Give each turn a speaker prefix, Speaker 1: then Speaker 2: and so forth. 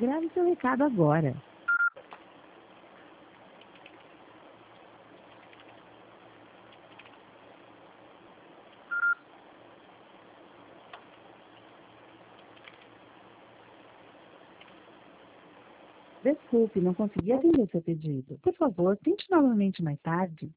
Speaker 1: Grave seu recado agora. Desculpe, não consegui atender seu pedido. Por favor, tente novamente mais tarde.